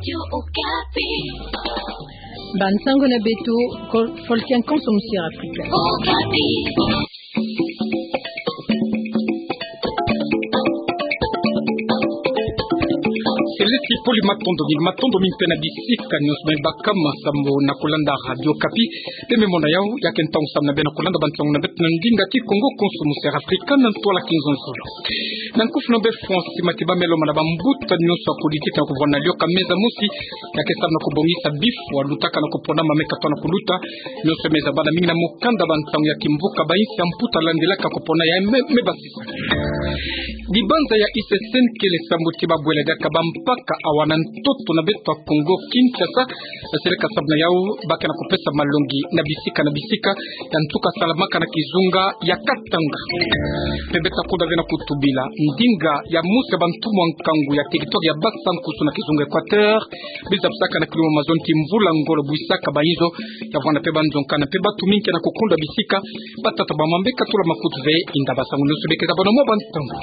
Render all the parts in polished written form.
Bansango na beto folkian consommer Afrika. Eleti poli matondo pena bisika news bakama sambo na kulanda radio kapi teme mona yao yake ntong samna bena kulanda bantong na bet ndinga ti Congo consommer Afrika na tola 15 solo na kufu no be France matiba melo mana bambuta news politique na kuvona lio kameza musi yake samna kubongisa bifu walutaka na kupona mameka tona kuluta news meza bana mingi na mukanda bantong ya kimvuka baisi amputa landelaka kupona ya mebasisa dibanza ya ISSN kele sambuti babwele daka bampaka awana ntoto na beto wa Congo Kinshasa sereka sabna yao baka na kupesa malongi na bisika ya ntuka salamaka na kizunga ya Katanga pebeta kuda vena kutubila ndinga ya musa bantumu nkangu ya territoire ya Basan kusu na kizunga Equateur biza psaka na kilimo mazonti mvula ngolo buisaka baizo ya vwana peba nzonkana peba tuminke na kukunda bisika batata bamambeka tula makutu ve indabasangu nusubeke za bonomo bantangu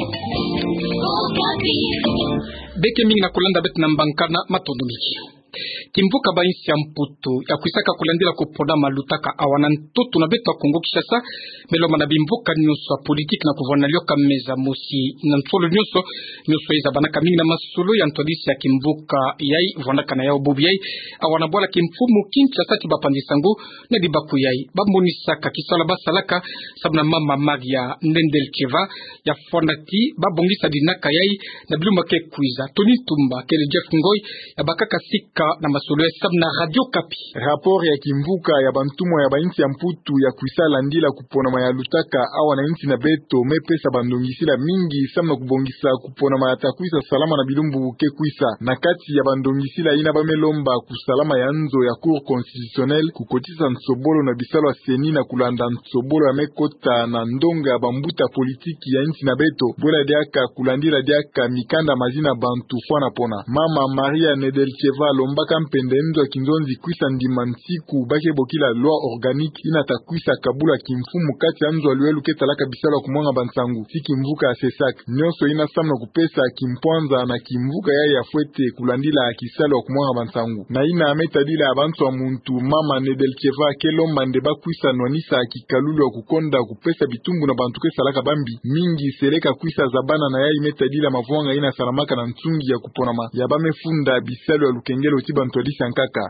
beke mingi na kulanda bet na mbankana matondo miki kimvuka bainsi ya mputu ya kuisaka kulandila kupona malutaka awana ntoto na beto wa Congo Kinshasa meloma na bimvuka nyuso politique na kuvona lioka meza musi na ntolo nyuso iza banaka mingi na masulu ya ntodisi ya kimvuka yai vonaka na yao bobi yai awana bola kimfumu Kinshasa tiba pandisangu na dibaku yai bamonisaka kisala basalaka sabna mama Maria Ndendelcheva ya fondati babongisa dinaka yai na biluma ke kuiza Tony Tumba kele Jeff Ngoy ya bakaka sika na masolo ya sabna radio kapi rapport ya kimvuka ya bantumo ya bainti ya mputu ya kuisala ndila kupona maya lutaka awa na inti na beto mepesa bandongisila mingi samna kubongisa kupona maya takuisa salama na bilumbu ke kuisa na kati ya bandongisila ina bamelomba kusalama ya nzo ya cour constitutionnel kukotisa nsobolo na bisalo ya seni na kulanda nsobolo ya mekota na ndonga bambuta politiki ya inti na beto bwela diaka kulandila diaka mikanda mazina bantu fwana pona mama Maria Nedelcheva lombaka mpende nzo kinzonzi kuisa ndima nsiku bake bokila loi organique inatakwisa kabula kimfumu kati ya nzo aluelu ketalaka bisalo kumwanga bansangu si kimvuka ya sesak nyonso ina samna kupesa kimpwanza na kimvuka ya fwete kulandila kisalo kumwanga bansangu na ina ametadila abantu wa muntu mama Nedelcheva kelomba ndeba kuisa nwanisa kikalulu wa kukonda kupesa bitumbu na bantu kesalaka bambi mingi seleka kuisa zabana na ya imetadila mavuanga ina salamaka na ntungi ya kuponama ya bamefunda bisalo ya lukengelo tiba ntodisi ankaka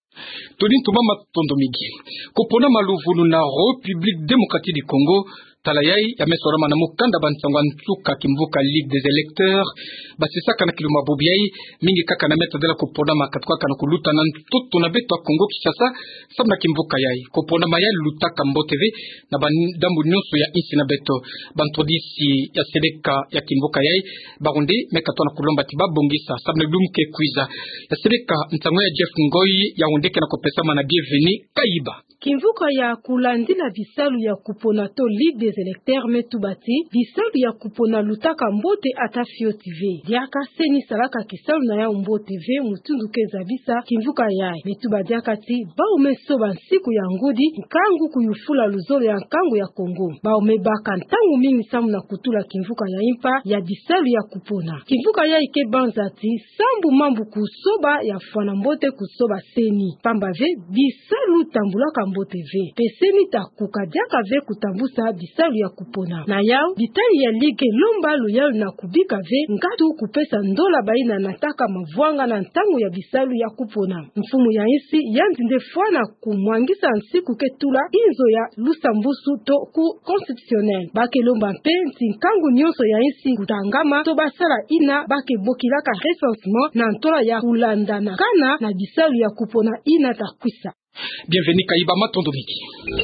Tony Tumba tondo migi kupona maluvulu na République démocratique du Congo talayai ya mesorama na mukanda bansangwa ntuka kimvuka Ligue des électeurs basisaka na kiluma bobiai mingi kaka na meta dela kupona makatwa kana kuluta na ntutu na beto wa Congo Kinshasa sabna kimvuka yai kupona mayai lutaka Mbo TV na bandambu nyonso ya insi na beto bantodisi ya seleka ya kimvuka yai barundi mekatwa na kulomba tiba bongisa sabna lumke kuiza ya seleka ntango ya Jeff Ngoy ya ondeke na kopesa mana bienvenue Kaiba kimvuka ya kulandila bisalu ya kupona to Ligue des électeurs metubati bisalu ya kupona lutaka Mbote ata Fio TV diaka seni salaka kisalu na ya Mbo TV mutundu keza bisa kimvuka yai metuba diaka ti bao mesoba nsiku ya ngudi nkangu kuyufula luzolo ya nkangu ya Kongo bao mebaka ntangu mingi samu na kutula kimvuka ya impa ya bisalu ya kupona kimvuka yai ke banza ti sambu mambu kusoba ya fwana Mbote kusoba seni pambave bisalu tambulaka Mbo TV peseni ta kukadiaka ve kutambusa bisalu ya kupona na yao bitali ya ligue lomba loyal na kubika ve ngatu kupesa ndola baina nataka mavwanga na ntangu ya bisalu ya kupona mfumu ya isi yanzinde fwana kumwangisa nsiku ketula inzo ya lusambusu to ku constitutionnel bake lomba mpenzi nkangu nyonso ya isi kutangama to basala ina bake bokilaka recensement na ntola ya kulandana kana na bisalu ya kupona ina takwisa. Bienvenue Kaiba matondo miki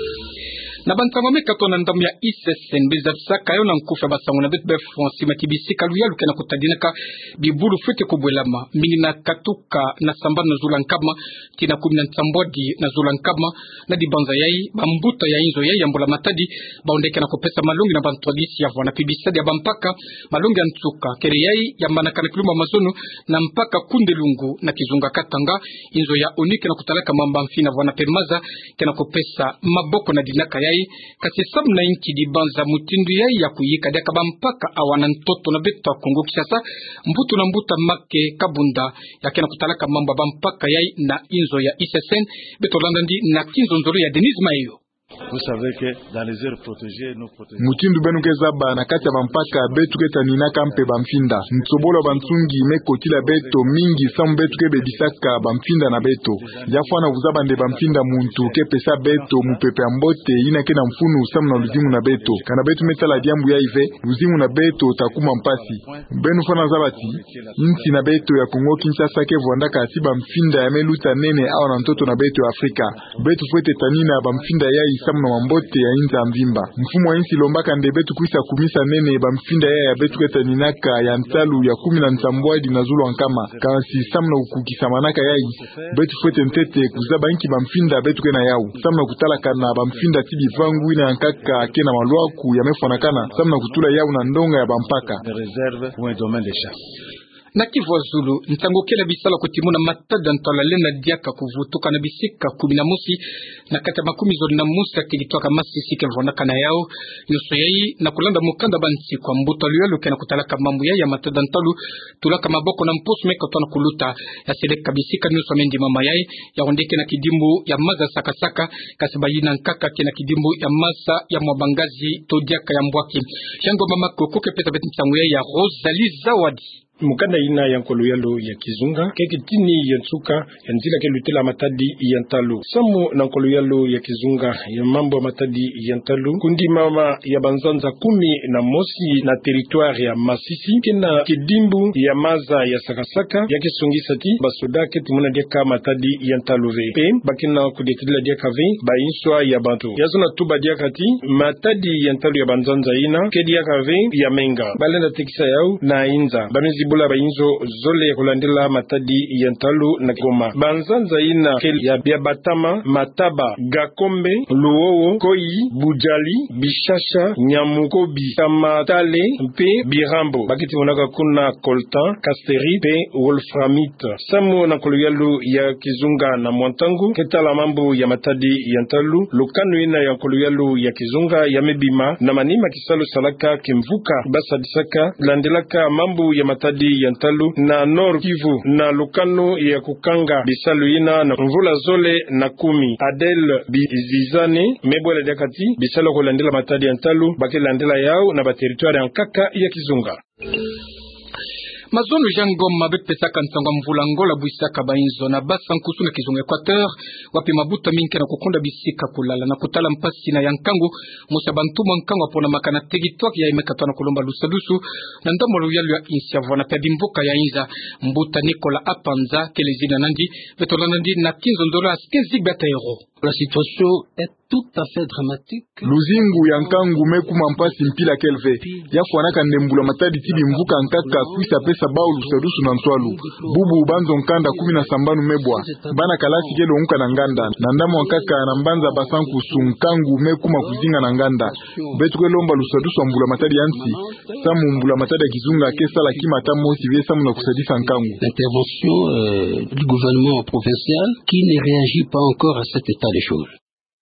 na bantama mekato na ndamu ya ISSN bezatsa kayo na nkufa basango na betbe France matibisi kaluya lukena kutadinaka bibulu fete kubwelama mingi na katuka na samba na zulankama tina kumina nsambodi na zulankama na dibanza yai bambuta ya inzo yai yambola matadi baondeke na kupesa malungi na bantwadisi ya vwana pibisadi ya bampaka malungi ya ntuka kere yai yambana kana kiluma mazono na mpaka kundelungu na kizunga Katanga inzo ya onike na kutalaka mamba mfina vwana pemaza kena kupesa maboko na dinaka yai yai kasi samna inki di banza mutindu yai ya kuyika deka bampaka awana ntoto na beto Kongo Kinshasa mbutu na mbuta make kabunda yakena kutalaka mamba bampaka yai na inzo ya ISSN beto landandi na kinzo nzoro ya Denise Mayo. Vous savez que dans les aires protégées, nous protégeons. Mutindu benu kezaba na kati ya bampaka betu keta nina kampe bamfinda. Ntsobolo bantungi mekotila beto mingi samu betu kebe bisaka bamfinda na beto. Jafwana uzaba nde bamfinda muntu kepesa beto mupepe ambote ina kena mfunu samu na luzimu na beto. Kana betu metala diambu ya ive, luzimu na beto takuma mpasi. Benu fana zabati, inti na beto ya Kongo Kinshasa ke vuandaka asiba mfinda ya meluta nene awa na ntoto na beto ya Afrika. Betu fuete tanina bamfinda ya samu na mambote ya inza mvimba. Mfumo wa insi lombaka nde betu kuisa kumisa nene bamfinda ya betu keta ninaka ya ntalu ya 10 na nsambwadi na zulu ankama. Kansi samu na ukukisa manaka yai. Betu fuete ntete kuzaba inki bamfinda betu kena yau. Samu na kutalaka na bamfinda tibi vangu ina nkaka kena maluaku ya mefonakana. Samu na kutula yau na ndonga ya bampaka. De réserve pour un domaine de chasse. Na Kivu Zulu ntango kela bisala kutimuna matada ntala lena diaka kuvutuka na bisika 11 na kata makumi zoli na musa kilitoka masisi kevona kana yao yoso yai na kulanda mukanda bansi kwa mbuto luyalo kena kutalaka mambo ya matada ntalu tulaka maboko na mposu meka tona kuluta ya seleka bisika nyuso mendi mama yai ya ondeke na kidimbu ya maza sakasaka kasibayina nkaka kena kidimbu ya masa ya mwabangazi todiaka ya mbwaki jango mama kokoke peta beti ntango ya Rosalie Zawadi mukanda ina ya nkolo yalo ya kizunga keke tini ya nsuka ya nzila ke lutela matadi ya ntalo samu na nkolo yalo ya kizunga ya mambo ya matadi ya ntalo kundi mama ya banzanza 10 na mosi na territoire ya Masisi kena kidimbu ya maza ya sakasaka ya kisungisa ti basoda ke tumuna deka matadi ya ntalo ve pe bakina kudetila deka ve ba inswa ya bantu ya zona tuba deka ti matadi ya ntalo ya banzanza ina ke deka ve ya menga balenda tekisa yao na inza bamizi bula bainzo zole kulandila matadi ya ntalu na Goma banzanza ina keli ya Batama Mataba Gakombe Luowo Koyi Bujali Bishasha Nyamukobi Tamatale mpe Birambo bakiti monaka kuna coltan Kasteri pe Wolframite samu na koluyalu ya kizunga na Mwantangu ketala mambo ya matadi ya ntalu lukanu ina ya koluyalu ya kizunga ya mebima na manima kisalo salaka kimvuka basadisaka landelaka mambo ya matadi ya ntalu na Nord Kivu na lukano ya kukanga bisalu ina na mvula zole na 10 Adel Bizizane mebwele dekati bisalu kulandela matadi ya ntalu bakilandela yao na bateritoire ya nkaka ya kizunga. Mazono jangoma bepesaka ntanga mvula ngola buisaka bainzo na basa nkusu na kizunga Equateur wapi mabuta minke na kukonda bisika kulala na kutala mpasi na yankangu musa bantuma nkangu apona makana territoire ya imekatwa na kulomba lusadusu na ndamo luyalu ya insiavo na pia bimbuka ya inza mbuta Nikola Apanza kelezina nandi betola nandi na 15 dollars 15 bataero. La situation est tout à fait dramatique. Luzingu ya nkangu mekuma mpasi mpila kelve ya kuanaka ndembula matadi tibi mvuka nkaka kuisa pesa bao lusadusu na nswalu bubu banzo nkanda 10 na sambanu mebwa bana kalasi kelo unka na nganda na ndamo nkaka na mbanza basanku sunkangu mekuma kuzinga na nganda betu kelomba lusadusu mbula matadi yansi samu mbula matadi ya kizunga kesala kimata mosi vie samu na kusadisa nkangu. L'intervention du gouvernement provincial qui ne réagit pas encore à cet état des choses.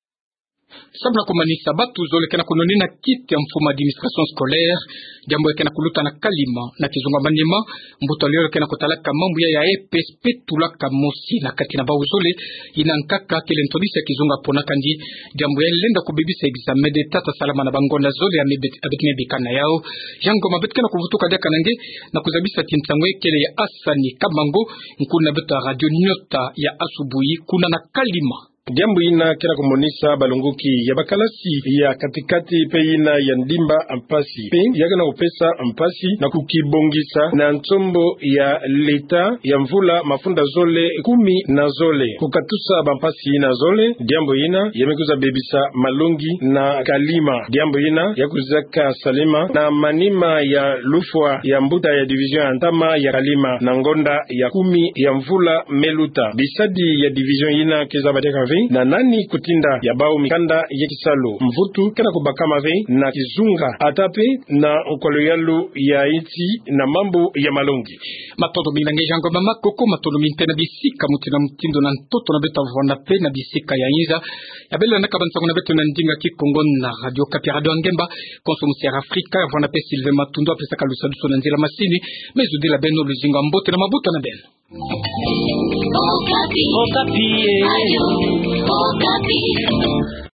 Sabna kumanisa batu zole kena kunonina kiti ya mfumo administration scolaire jambo kena kuluta na kalima na kizunga manima mbuto leo kena kutalaka mambo ya EPSP tulaka mosi na kati na bauzole inankaka kile ntolisa kizunga pona kandi jambo ya lenda kubibisa examen de tata salama na bangonda zole ya abekine bikana yao jango mabetkana kuvutuka deka nange na kuzabisa tintangwe kile ya asani kamango nkuna beta radio nyota ya asubuhi kuna na kalima. Jambo ina kena kumonisa balunguki ya bakalasi ya katikati pe ina ya ndimba ampasi pe yakana upesa ampasi na kukibongisa na ntombo ya leta ya mvula mafunda zole 10 na zole kukatusa bampasi ina zole. Jambo ina yamekuza bebisa malongi na kalima. Jambo ina yakuzaka salima na manima ya lufwa ya mbuta ya division ya ntama ya kalima na ngonda ya 10 ya mvula meluta bisadi ya division ina keza bateka Mave na nani kutinda ya bao mikanda ya Kisalo Mvutu kana kubaka Mave na Kizunga atape na nkolo yalo ya iti na mambo ya Malongi matondo milange jango mama koko matondo mintena bisika mutina mutindo na ntoto na beta vona pe na bisika ya inza ya bela na kabanza na beto na ndinga Kikongo na Radio Kapi Radio Ngemba Consommuser Afrika vona pe Sylvain Matundo apesa kalusa duso na nzela masini mezude la beno luzinga mbote na mabuta na beno Okapi.